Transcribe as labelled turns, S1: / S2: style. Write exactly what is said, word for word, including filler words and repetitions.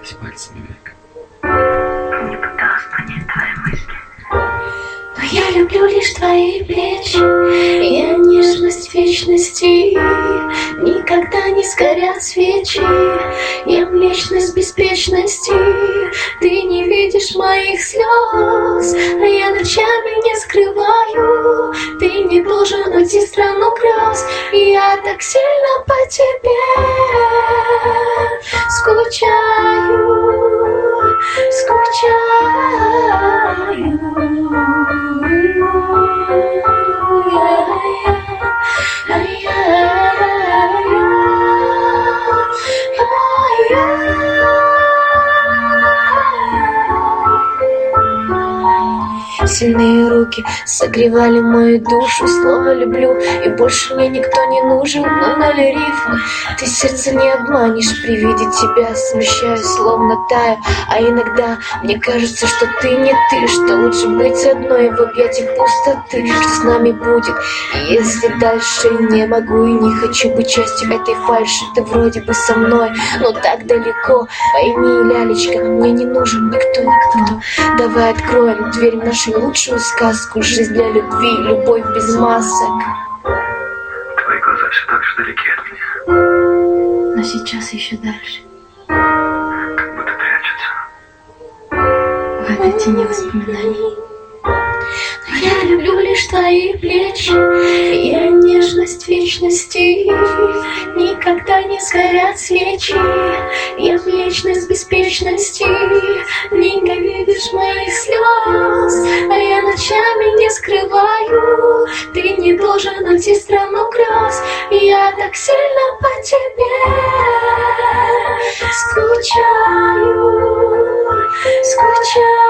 S1: касаясь пальцами век.
S2: Не пыталась понять твои мысли.
S3: Но я люблю лишь твои плечи, я нежность вечности. Никогда не сгорят свечи, я млечность беспечности. Ты не видишь моих слез, а я ночами не скрываю. Ты не должен уйти в страну грез, я так сильно по тебе скучаю, скучаю. Сильные руки согревали мою душу, слово люблю, и больше мне никто не нужен. Но ноль рифмы, ты сердце не обманешь. При виде тебя смущаюсь, словно таю. А иногда мне кажется, что ты не ты, что лучше быть одной в объятиях пустоты. Что с нами будет, если дальше не могу и не хочу быть частью этой фальши? Ты вроде бы со мной, но так далеко. Пойми, лялечка, мне не нужен никто, никто. Давай откроем дверь в нашу лучшую сказку. Жизнь для любви, любовь без масок.
S2: Твои глаза все так же далеки от меня.
S3: Но сейчас еще дальше.
S2: Как будто прячутся.
S3: В этой тени воспоминаний. Но я люблю лишь твои плечи, я нежность вечности. Никогда не сгорят свечи, я вечность беспечности. Ненавидишь моих слез, а я ночами не скрываю. Ты не должен уйти в страну грез, я так сильно по тебе скучаю, скучаю.